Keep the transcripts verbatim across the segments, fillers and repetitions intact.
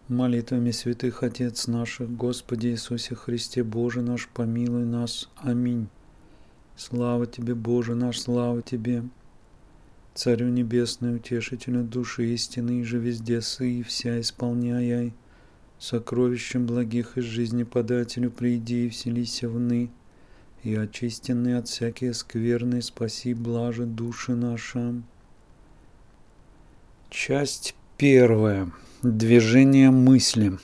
Молитвами святых Отец наших, Господи Иисусе Христе, Боже наш, помилуй нас. Аминь. Слава Тебе, Боже наш, слава Тебе, Царю Небесный, Утешителю души истины, и же везде сы, и вся исполняя, сокровищем благих из жизни подателю, приди и вселися вны, и очистенный от всякие скверны, спаси блаже души наши. Часть первая. Движение мысли.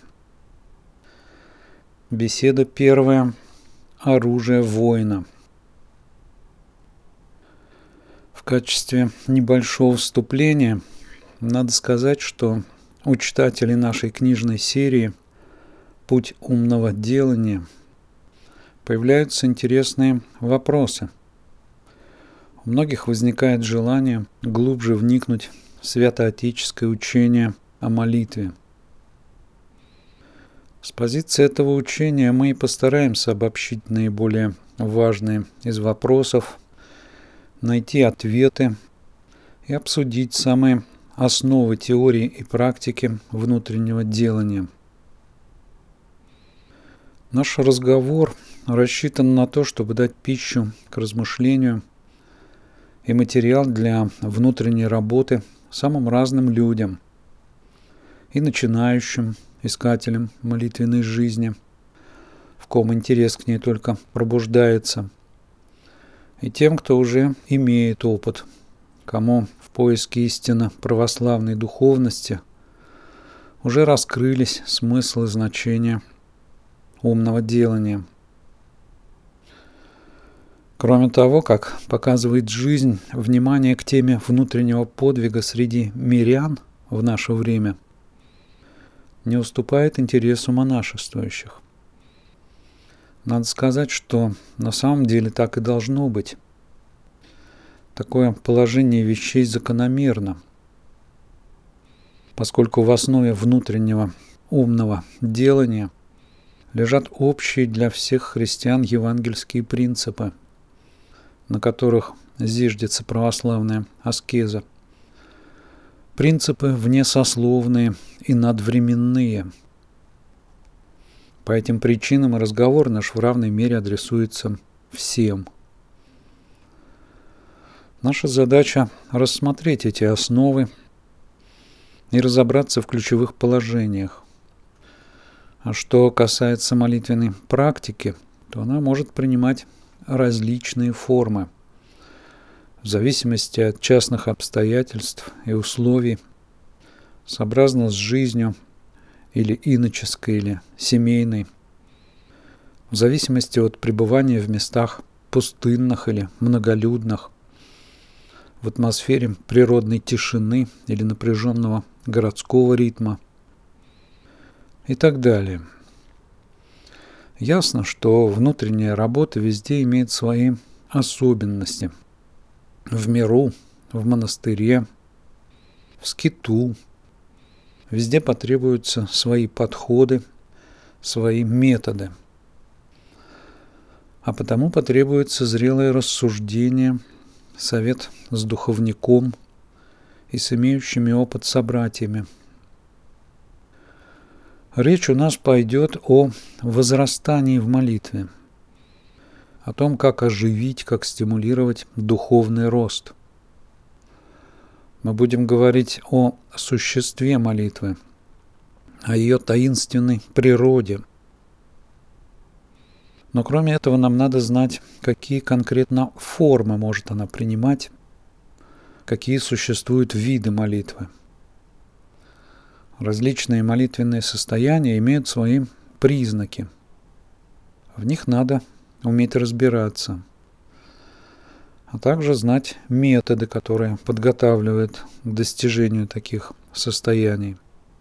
Беседа первая. Оружие воина. В качестве небольшого вступления надо сказать, что у читателей нашей книжной серии «Путь умного делания» появляются интересные вопросы. У многих возникает желание глубже вникнуть в святоотеческое учение о молитве. С позиции этого учения мы и постараемся обобщить наиболее важные из вопросов, найти ответы и обсудить самые основы теории и практики внутреннего делания. Наш разговор рассчитан на то, чтобы дать пищу к размышлению и материал для внутренней работы самым разным людям, и начинающим искателям молитвенной жизни, в ком интерес к ней только пробуждается, и тем, кто уже имеет опыт, кому в поиске истинно православной духовности уже раскрылись смысл и значение умного делания. Кроме того, как показывает жизнь, внимание к теме внутреннего подвига среди мирян в наше время не уступает интересу монашествующих. Надо сказать, что на самом деле так и должно быть. Такое положение вещей закономерно, поскольку в основе внутреннего умного делания лежат общие для всех христиан евангельские принципы, на которых зиждется православная аскеза. Принципы внесословные и надвременные. По этим причинам и разговор наш в равной мере адресуется всем. Наша задача – рассмотреть эти основы и разобраться в ключевых положениях. А что касается молитвенной практики, то она может принимать различные формы в зависимости от частных обстоятельств и условий, сообразно с жизнью или иноческой, или семейной, в зависимости от пребывания в местах пустынных или многолюдных, в атмосфере природной тишины или напряженного городского ритма и так далее. Ясно, что внутренняя работа везде имеет свои особенности. В миру, в монастыре, в скиту. Везде потребуются свои подходы, свои методы. А потому потребуется зрелое рассуждение, совет с духовником и с имеющими опыт собратьями. Речь у нас пойдет о возрастании в молитве, о том, как оживить, как стимулировать духовный рост. Мы будем говорить о существе молитвы, о ее таинственной природе. Но кроме этого нам надо знать, какие конкретно формы может она принимать, какие существуют виды молитвы. Различные молитвенные состояния имеют свои признаки. В них надо уметь разбираться, а также знать методы, которые подготавливают к достижению таких состояний.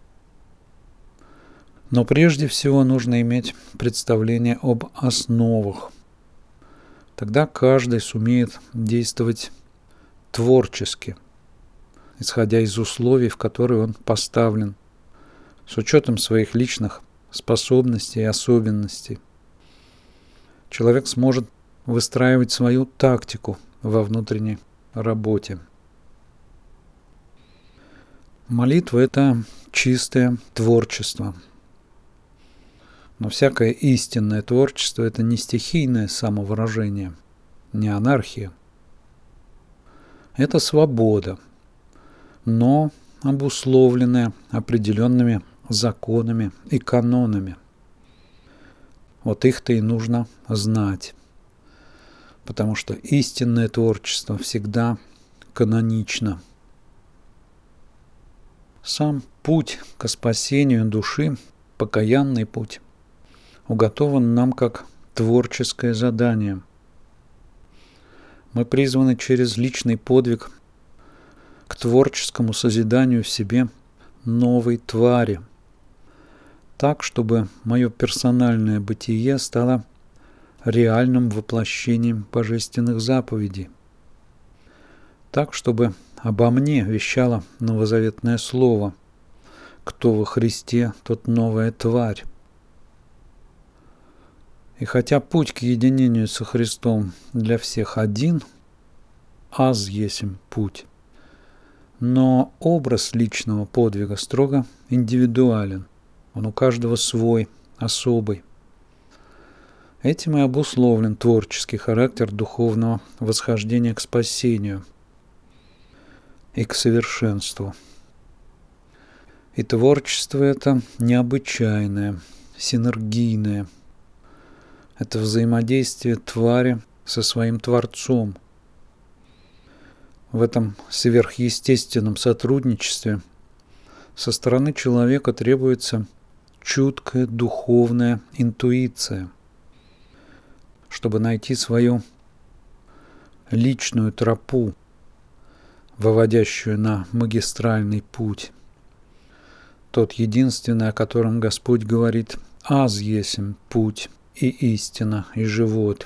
Но прежде всего нужно иметь представление об основах. Тогда каждый сумеет действовать творчески, исходя из условий, в которые он поставлен, с учетом своих личных способностей и особенностей. Человек сможет выстраивать свою тактику во внутренней работе. Молитва – это чистое творчество. Но всякое истинное творчество – это не стихийное самовыражение, не анархия. Это свобода, но обусловленная определенными законами и канонами. Вот их-то и нужно знать, потому что истинное творчество всегда канонично. Сам путь к спасению души, покаянный путь, уготован нам как творческое задание. Мы призваны через личный подвиг к творческому созиданию в себе новой твари, так, чтобы мое персональное бытие стало реальным воплощением божественных заповедей, так, чтобы обо мне вещало новозаветное слово: «Кто во Христе, тот новая тварь». И хотя путь к единению со Христом для всех один, аз есмь путь, но образ личного подвига строго индивидуален, он у каждого свой, особый. Этим и обусловлен творческий характер духовного восхождения к спасению и к совершенству. И творчество это необычайное, синергийное. Это взаимодействие твари со своим Творцом. В этом сверхъестественном сотрудничестве со стороны человека требуется чуткая духовная интуиция, чтобы найти свою личную тропу, выводящую на магистральный путь. Тот единственный, о котором Господь говорит: «Аз есмь путь и истина, и живот».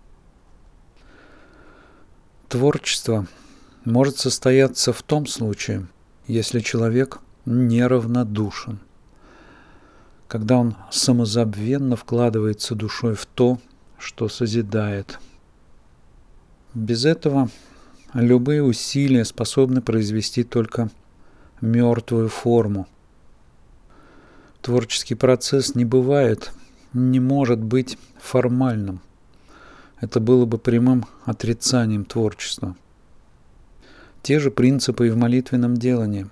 Творчество может состояться в том случае, если человек неравнодушен, когда он самозабвенно вкладывается душой в то, что созидает. Без этого любые усилия способны произвести только мертвую форму. Творческий процесс не бывает, не может быть формальным. Это было бы прямым отрицанием творчества. Те же принципы и в молитвенном делании.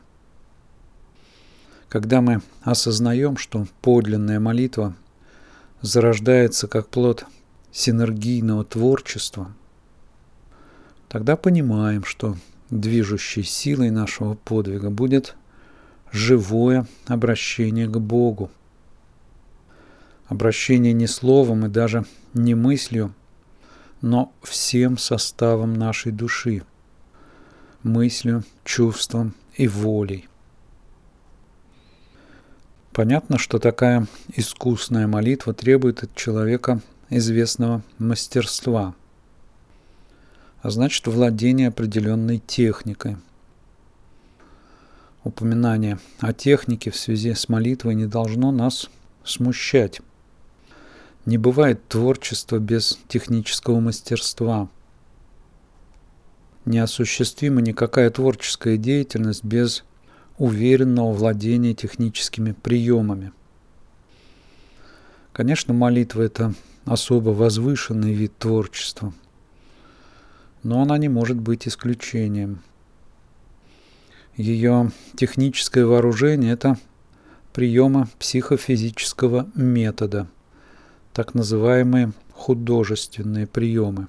Когда мы осознаем, что подлинная молитва зарождается как плод синергийного творчества, тогда понимаем, что движущей силой нашего подвига будет живое обращение к Богу. Обращение не словом и даже не мыслью, но всем составом нашей души, мыслью, чувством и волей. Понятно, что такая искусная молитва требует от человека известного мастерства, а значит, владения определенной техникой. Упоминание о технике в связи с молитвой не должно нас смущать. Не бывает творчества без технического мастерства. Неосуществима никакая творческая деятельность без уверенного владения техническими приемами. Конечно, молитва – это особо возвышенный вид творчества, но она не может быть исключением. Ее техническое вооружение – это приемы психофизического метода, так называемые художественные приемы.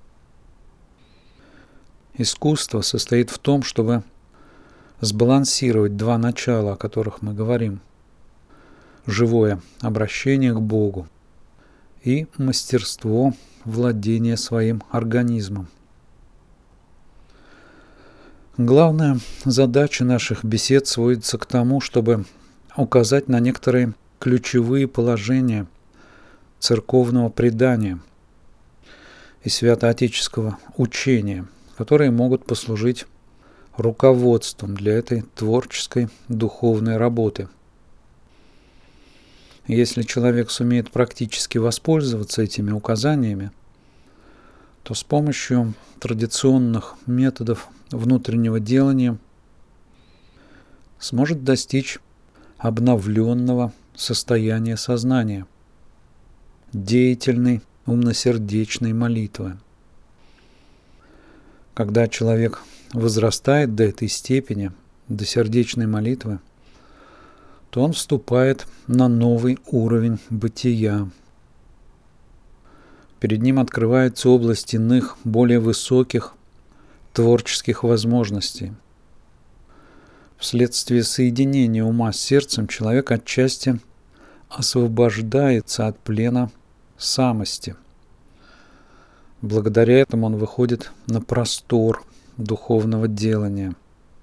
Искусство состоит в том, чтобы сбалансировать два начала, о которых мы говорим: живое обращение к Богу и мастерство владения своим организмом. Главная задача наших бесед сводится к тому, чтобы указать на некоторые ключевые положения церковного предания и святоотеческого учения, которые могут послужить руководством для этой творческой духовной работы. Если человек сумеет практически воспользоваться этими указаниями, то с помощью традиционных методов внутреннего делания сможет достичь обновленного состояния сознания, деятельной, умносердечной молитвы. Когда человек возрастает до этой степени, до сердечной молитвы, то он вступает на новый уровень бытия. Перед ним открывается область иных, более высоких творческих возможностей. Вследствие соединения ума с сердцем человек отчасти освобождается от плена самости. Благодаря этому он выходит на простор духовного делания.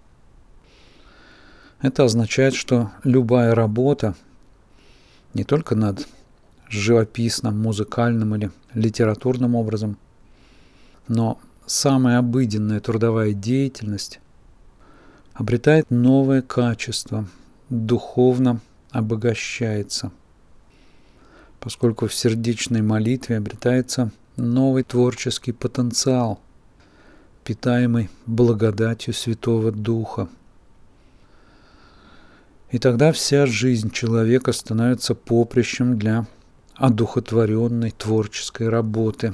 Это означает, что любая работа не только над живописным, музыкальным или литературным образом, но самая обыденная трудовая деятельность обретает новое качество, духовно обогащается, поскольку в сердечной молитве обретается новый творческий потенциал, питаемый благодатью Святого Духа. И тогда вся жизнь человека становится поприщем для одухотворенной творческой работы.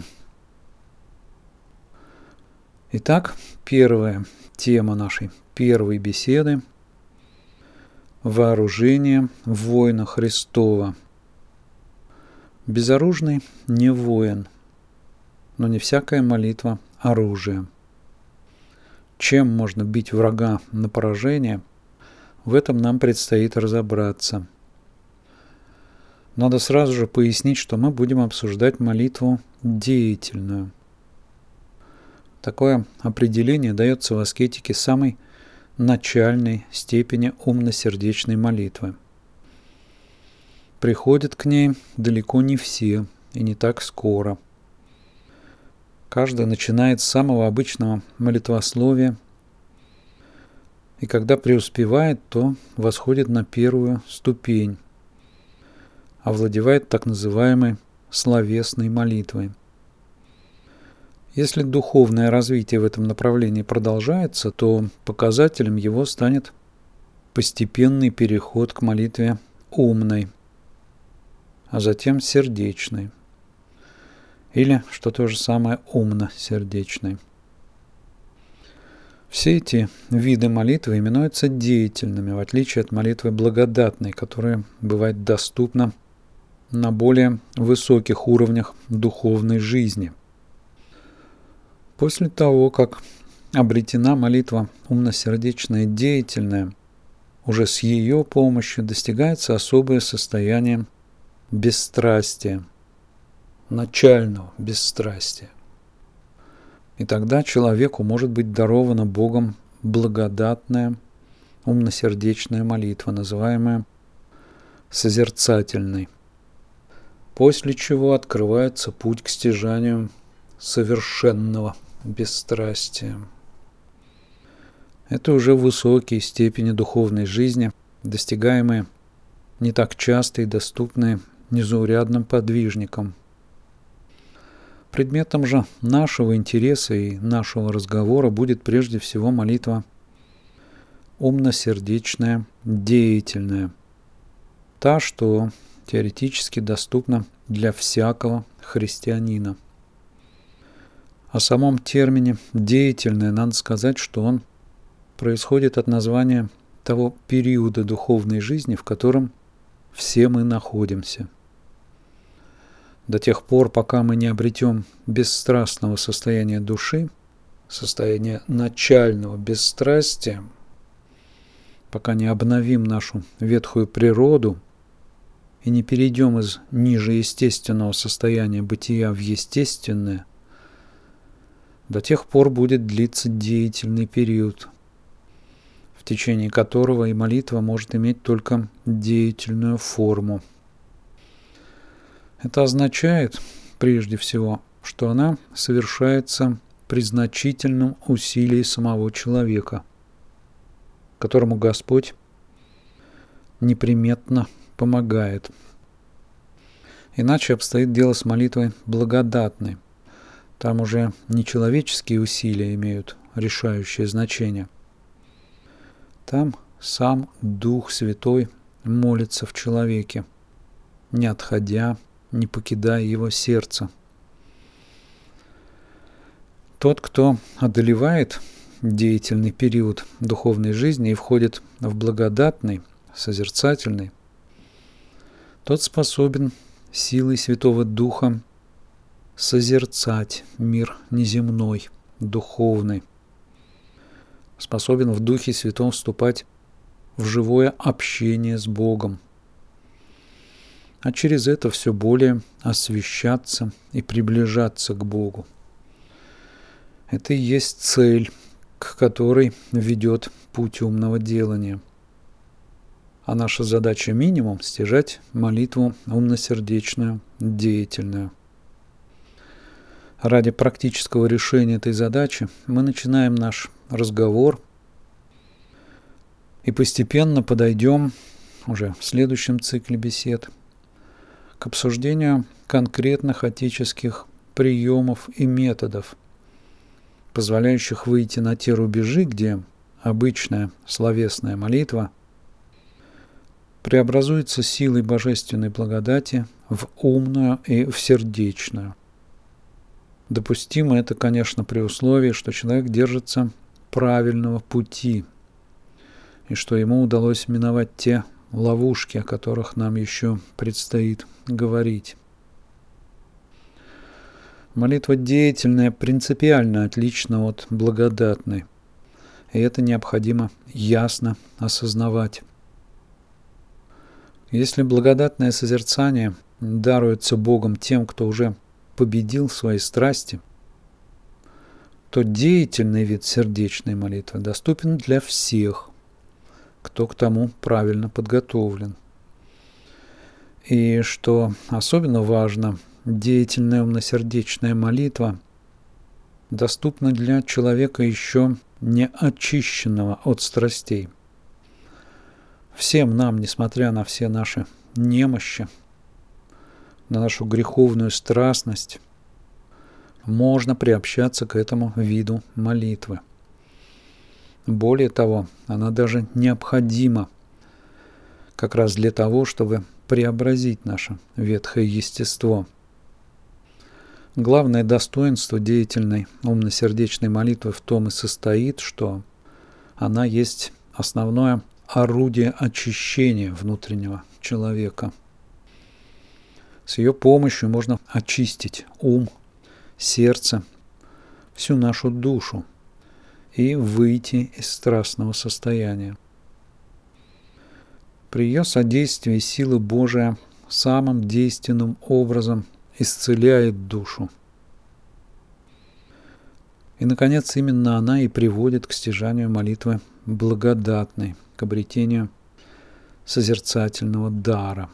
Итак, первая тема нашей первой беседы – вооружение воина Христова. Безоружный не воин, но не всякая молитва – оружие. Чем можно бить врага на поражение, в этом нам предстоит разобраться. Надо сразу же пояснить, что мы будем обсуждать молитву деятельную. Такое определение дается в аскетике самой начальной степени умно-сердечной молитвы. Приходят к ней далеко не все и не так скоро. Каждый начинает с самого обычного молитвословия, и когда преуспевает, то восходит на первую ступень, овладевает так называемой словесной молитвой. Если духовное развитие в этом направлении продолжается, то показателем его станет постепенный переход к молитве умной, а затем сердечной, или, что то же самое, умно-сердечной. Все эти виды молитвы именуются деятельными, в отличие от молитвы благодатной, которая бывает доступна на более высоких уровнях духовной жизни. После того, как обретена молитва умно-сердечная деятельная, уже с ее помощью достигается особое состояние бесстрастия, начального бесстрастия. И тогда человеку может быть дарована Богом благодатная, умно-сердечная молитва, называемая созерцательной, после чего открывается путь к стяжанию совершенного бесстрастия. Это уже высокие степени духовной жизни, достигаемые не так часто и доступные незаурядным подвижникам. Предметом же нашего интереса и нашего разговора будет прежде всего молитва умно-сердечная, деятельная, та, что теоретически доступна для всякого христианина. О самом термине «деятельное» надо сказать, что он происходит от названия того периода духовной жизни, в котором все мы находимся. До тех пор, пока мы не обретем бесстрастного состояния души, состояния начального бесстрастия, пока не обновим нашу ветхую природу и не перейдем из ниже естественного состояния бытия в естественное, до тех пор будет длиться деятельный период, в течение которого и молитва может иметь только деятельную форму. Это означает, прежде всего, что она совершается при значительном усилии самого человека, которому Господь неприметно помогает. Иначе обстоит дело с молитвой благодатной. Там уже не человеческие усилия имеют решающее значение. Там сам Дух Святой молится в человеке, не отходя, не покидая его сердце. Тот, кто одолевает деятельный период духовной жизни и входит в благодатный, созерцательный, тот способен силой Святого Духа созерцать мир неземной, духовный, способен в Духе Святом вступать в живое общение с Богом, а через это все более освящаться и приближаться к Богу. Это и есть цель, к которой ведет путь умного делания. А наша задача минимум – стяжать молитву умносердечную, деятельную. Ради практического решения этой задачи мы начинаем наш разговор и постепенно подойдем уже в следующем цикле бесед к обсуждению конкретных отеческих приемов и методов, позволяющих выйти на те рубежи, где обычная словесная молитва преобразуется силой божественной благодати в умную и в сердечную. Допустимо это, конечно, при условии, что человек держится правильного пути и что ему удалось миновать те ловушки, о которых нам еще предстоит говорить. Молитва деятельная принципиально отлична от благодатной, и это необходимо ясно осознавать. Если благодатное созерцание даруется Богом тем, кто уже победил свои страсти, то деятельный вид сердечной молитвы доступен для всех, кто к тому правильно подготовлен. И что особенно важно, деятельная умносердечная молитва доступна для человека еще не очищенного от страстей. Всем нам, несмотря на все наши немощи, на нашу греховную страстность, можно приобщаться к этому виду молитвы. Более того, она даже необходима как раз для того, чтобы преобразить наше ветхое естество. Главное достоинство деятельной умносердечной молитвы в том и состоит, что она есть основное орудие очищения внутреннего человека. С ее помощью можно очистить ум, сердце, всю нашу душу и выйти из страстного состояния. При ее содействии сила Божия самым действенным образом исцеляет душу. И, наконец, именно она и приводит к стяжанию молитвы благодатной, к обретению созерцательного дара.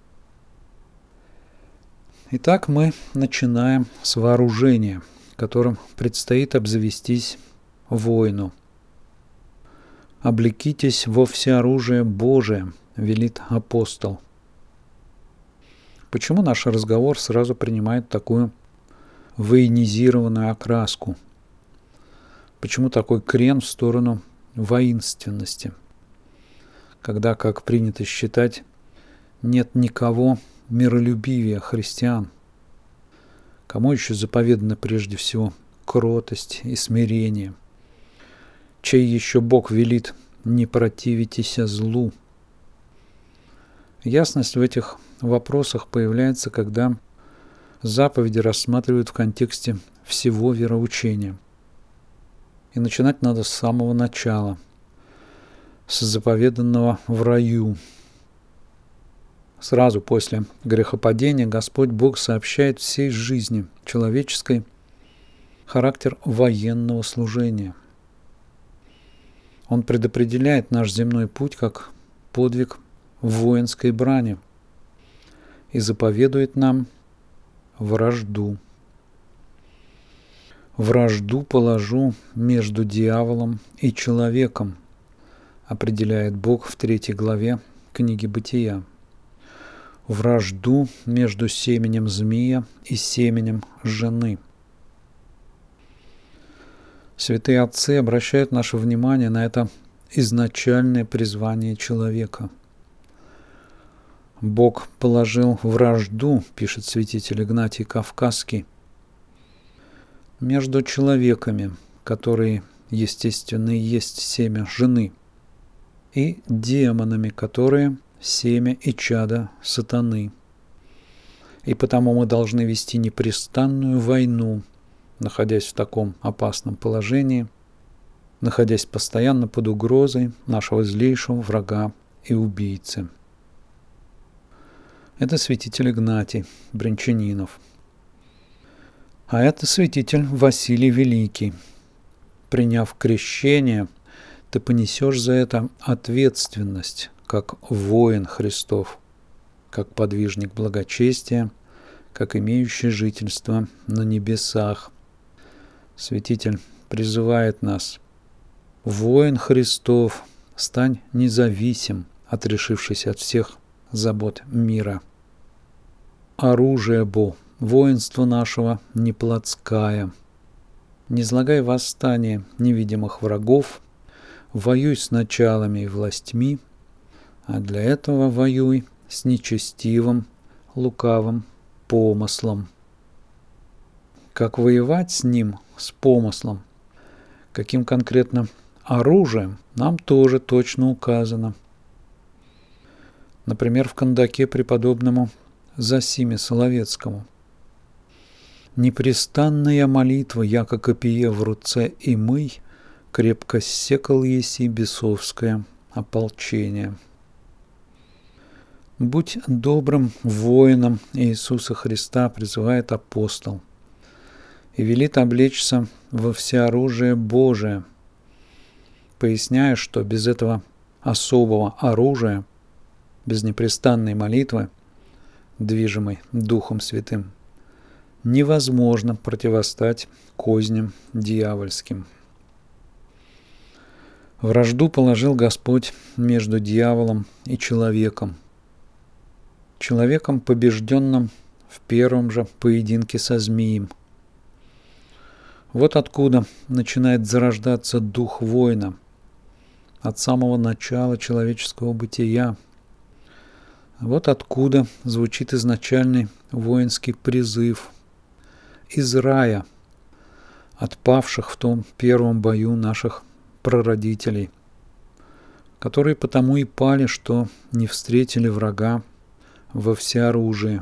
Итак, мы начинаем с вооружения, которым предстоит обзавестись воину. «Облекитесь во всеоружие Божие», — велит апостол. Почему наш разговор сразу принимает такую военизированную окраску? Почему такой крен в сторону воинственности, когда, как принято считать, нет никого миролюбивее христиан? Кому еще заповедано прежде всего кротость и смирение? Чей еще Бог велит: не противитесь злу? Ясность в этих вопросах появляется, когда заповеди рассматривают в контексте всего вероучения. И начинать надо с самого начала, с заповеданного в раю. Сразу после грехопадения Господь Бог сообщает всей жизни человеческой характер военного служения. Он предопределяет наш земной путь как подвиг в воинской брани и заповедует нам вражду. «Вражду положу между дьяволом и человеком», определяет Бог в третьей главе книги Бытия. «Вражду между семенем змея и семенем жены». Святые отцы обращают наше внимание на это изначальное призвание человека. Бог положил вражду, пишет святитель Игнатий Кавказский, между человеками, которые, естественно, и есть семя жены, и демонами, которые семя и чадо сатаны. И потому мы должны вести непрестанную войну, находясь в таком опасном положении, находясь постоянно под угрозой нашего злейшего врага и убийцы. Это святитель Игнатий Брянчанинов. А это святитель Василий Великий. Приняв крещение, ты понесешь за это ответственность, как воин Христов, как подвижник благочестия, как имеющий жительство на небесах. Святитель призывает нас: воин Христов, стань независим, отрешившись от всех забот мира. Оружие бо, воинство нашего не плотская. Не злагай восстание невидимых врагов, воюй с началами и властьми, а для этого воюй с нечестивым, лукавым помыслом. Как воевать с ним, с помыслом? Каким конкретно оружием, нам тоже точно указано. Например, в Кандаке преподобному Зосиме Соловецкому. «Непрестанная молитва, яко копие в руце и мый, крепко ссекал еси бесовское ополчение». «Будь добрым воином Иисуса Христа», призывает апостол, и велит облечься во всеоружие Божие, поясняя, что без этого особого оружия, без непрестанной молитвы, движимой Духом Святым, невозможно противостать козням дьявольским. Вражду положил Господь между дьяволом и человеком, человеком, побежденным в первом же поединке со змеем. Вот откуда начинает зарождаться дух воина, от самого начала человеческого бытия. Вот откуда звучит изначальный воинский призыв из рая, от павших в том первом бою наших прародителей, которые потому и пали, что не встретили врага во всеоружии.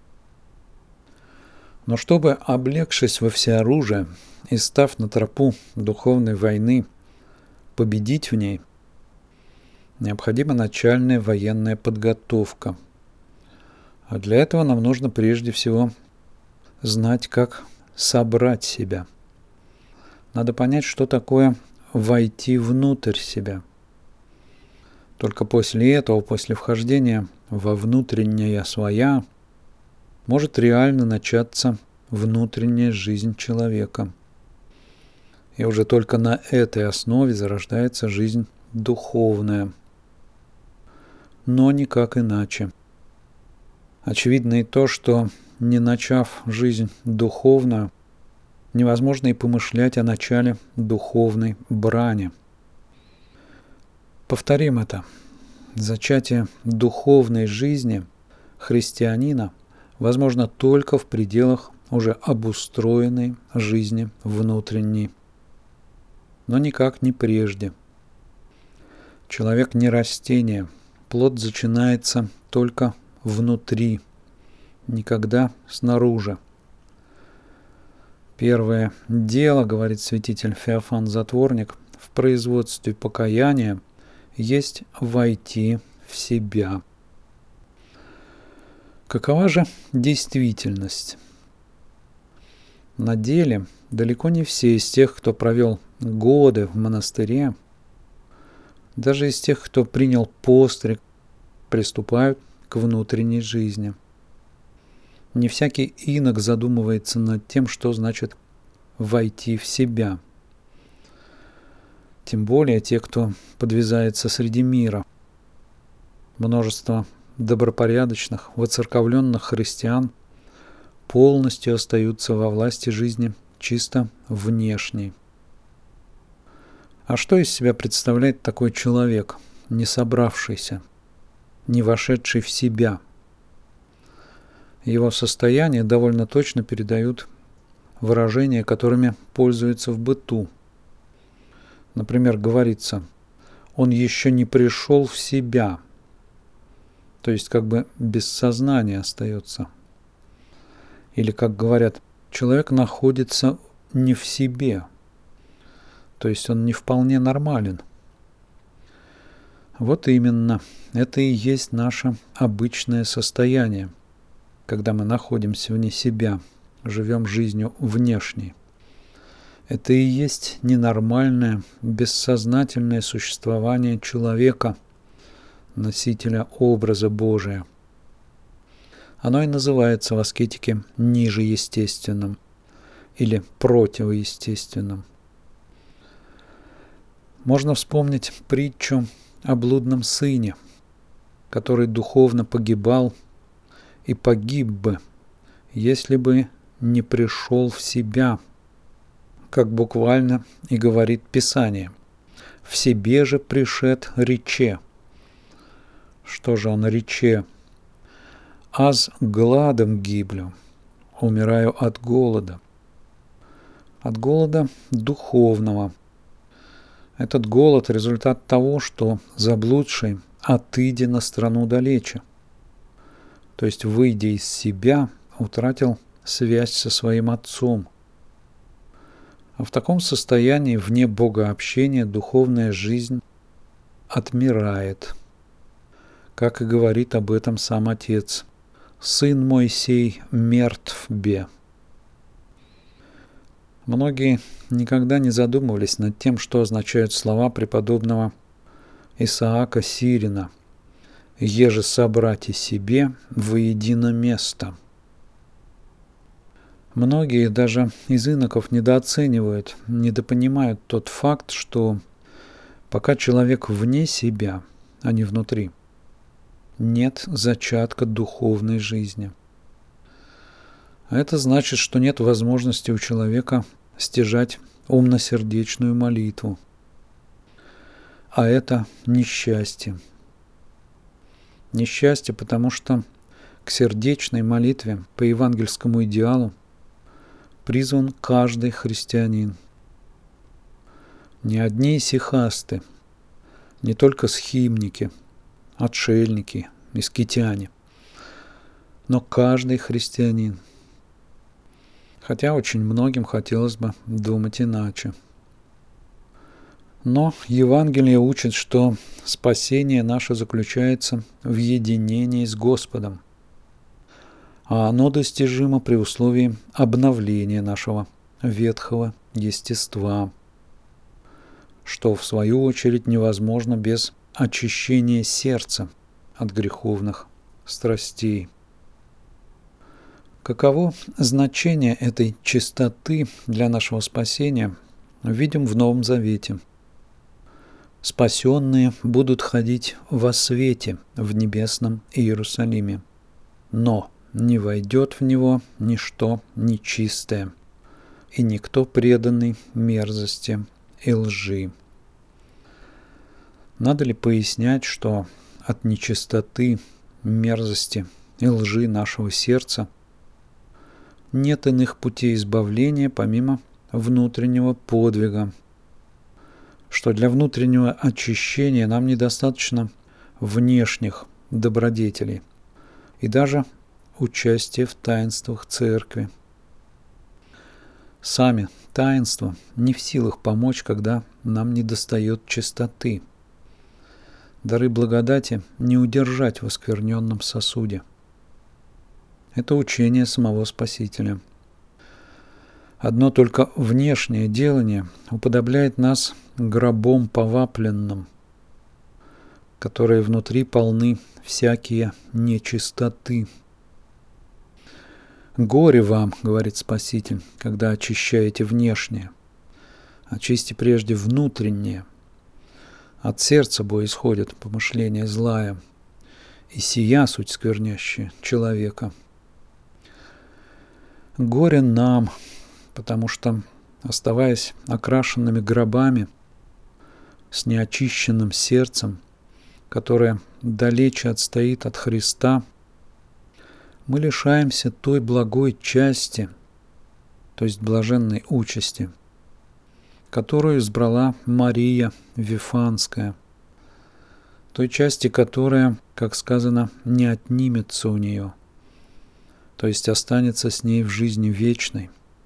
Но чтобы, облегшись во всеоружие и став на тропу духовной войны, победить в ней, необходима начальная военная подготовка. А для этого нам нужно прежде всего знать, как собрать себя. Надо понять, что такое войти внутрь себя. Только после этого, после вхождения во внутреннее своя, может реально начаться внутренняя жизнь человека. И уже только на этой основе зарождается жизнь духовная. Но никак иначе. Очевидно и то, что, не начав жизнь духовную, невозможно и помышлять о начале духовной брани. Повторим это. Зачатие духовной жизни христианина возможно только в пределах уже обустроенной жизни внутренней, но никак не прежде. Человек не растение, плод зачинается только внутри, никогда снаружи. Первое дело, говорит святитель Феофан Затворник, в производстве покаяния есть войти в себя. Какова же действительность? На деле далеко не все из тех, кто провел годы в монастыре, даже из тех, кто принял постриг, приступают к внутренней жизни. Не всякий инок задумывается над тем, что значит войти в себя. Тем более те, кто подвязается среди мира. Множество добропорядочных, воцерковленных христиан полностью остаются во власти жизни чисто внешней. А что из себя представляет такой человек, не собравшийся, не вошедший в себя. Его состояние довольно точно передают выражения, которыми пользуются в быту. Например, говорится: он еще не пришел в себя, то есть как бы без сознания остается. Или, как говорят, человек находится не в себе, то есть он не вполне нормален. Вот именно, это и есть наше обычное состояние, когда мы находимся вне себя, живем жизнью внешней. Это и есть ненормальное, бессознательное существование человека, носителя образа Божия. Оно и называется в аскетике нижеестественным или противоестественным. Можно вспомнить притчу о блудном сыне, который духовно погибал и погиб бы, если бы не пришел в себя, как буквально и говорит Писание: «В себе же пришед рече». Что же он рече? «Аз гладом гиблю, умираю от голода». От голода духовного. Этот голод – результат того, что заблудший отыдя на страну далече, то есть, выйдя из себя, утратил связь со своим Отцом. А в таком состоянии, вне богообщения, духовная жизнь отмирает. Как и говорит об этом сам Отец: «Сын мой сей мертв бе». Многие никогда не задумывались над тем, что означают слова преподобного Исаака Сирина: «Еже собрать и себе воедино место». Многие даже из иноков недооценивают, недопонимают тот факт, что пока человек вне себя, а не внутри, нет зачатка духовной жизни. А это значит, что нет возможности у человека стяжать умно-сердечную молитву. А это несчастье. Несчастье, потому что к сердечной молитве по евангельскому идеалу призван каждый христианин. Не одни сихасты, не только схимники, отшельники, мискитяне, но каждый христианин. Хотя очень многим хотелось бы думать иначе. Но Евангелие учит, что спасение наше заключается в единении с Господом, а оно достижимо при условии обновления нашего ветхого естества, что в свою очередь невозможно без очищения сердца от греховных страстей. Каково значение этой чистоты для нашего спасения, видим в Новом Завете. Спасенные будут ходить во свете в небесном Иерусалиме, но не войдет в него ничто нечистое, и никто преданный мерзости и лжи. Надо ли пояснять, что от нечистоты, мерзости и лжи нашего сердца нет иных путей избавления, помимо внутреннего подвига, что для внутреннего очищения нам недостаточно внешних добродетелей и даже участия в таинствах Церкви. Сами таинства не в силах помочь, когда нам недостает чистоты. Дары благодати не удержать в оскверненном сосуде. Это учение самого Спасителя. Одно только внешнее делание уподобляет нас гробом повапленным, которые внутри полны всякие нечистоты. «Горе вам, — говорит Спаситель, — когда очищаете внешнее. Очисти прежде внутреннее. От сердца бо исходят помышления злая, и сия суть сквернящая человека». Горе нам, потому что, оставаясь окрашенными гробами, с неочищенным сердцем, которая далече отстоит от Христа, мы лишаемся той благой части, то есть блаженной участи, которую избрала Мария Вифанская, той части, которая, как сказано, не отнимется у нее, то есть останется с ней в жизни вечной.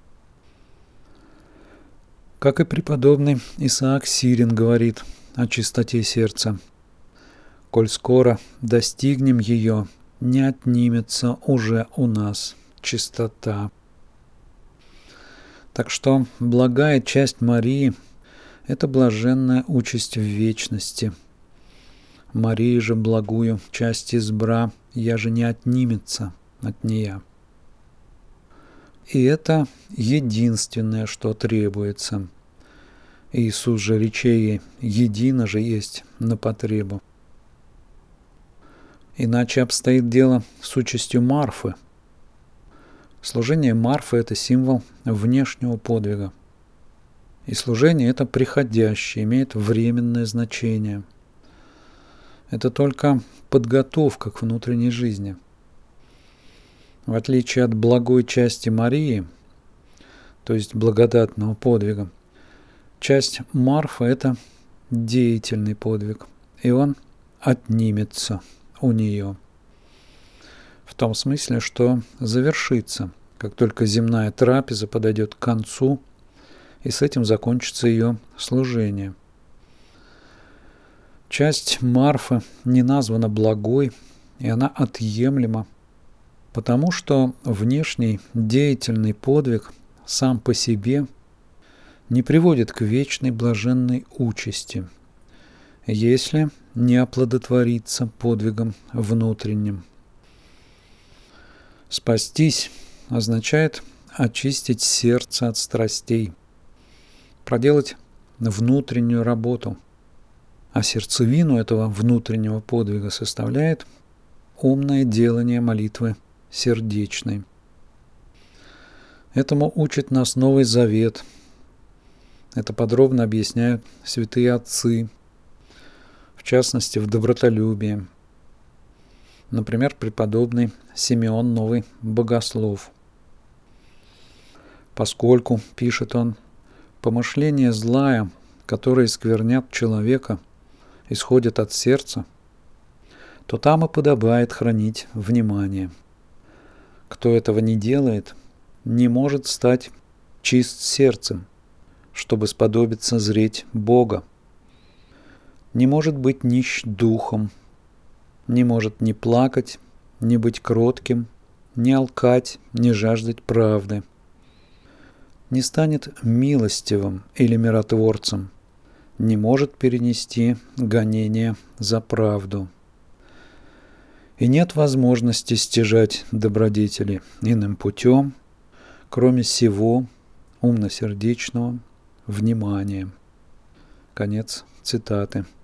Как и преподобный Исаак Сирин говорит о чистоте сердца: «Коль скоро достигнем ее, не отнимется уже у нас чистота». Так что благая часть Марии – это блаженная участь в вечности. Марии же благую часть избра, я же не отнимется от нея. И это единственное, что требуется. Иисус же речей едино же есть на потребу. Иначе обстоит дело с участью Марфы. Служение Марфы – это символ внешнего подвига. И служение это приходящее, имеет временное значение. Это только подготовка к внутренней жизни. В отличие от благой части Марии, то есть благодатного подвига, часть Марфы – это деятельный подвиг, и он отнимется у нее. В том смысле, что завершится, как только земная трапеза подойдет к концу, и с этим закончится ее служение. Часть Марфы не названа благой, и она отъемлема, потому что внешний деятельный подвиг сам по себе не приводит к вечной блаженной участи, если не оплодотворится подвигом внутренним. Спастись означает очистить сердце от страстей, проделать внутреннюю работу, а сердцевину этого внутреннего подвига составляет умное делание молитвы сердечной. Этому учит нас Новый Завет. Это подробно объясняют святые отцы, в частности, в добротолюбии. Например, преподобный Симеон Новый Богослов. Поскольку, пишет он, помышления злая, которые сквернят человека, исходят от сердца, то там и подобает хранить внимание. Кто этого не делает, не может стать чист сердцем, чтобы сподобиться зреть Бога. Не может быть нищ духом, не может ни плакать, ни быть кротким, ни алкать, ни жаждать правды. Не станет милостивым или миротворцем, не может перенести гонения за правду. И нет возможности стяжать добродетели иным путем, кроме сего умносердечного внимания. Конец цитаты.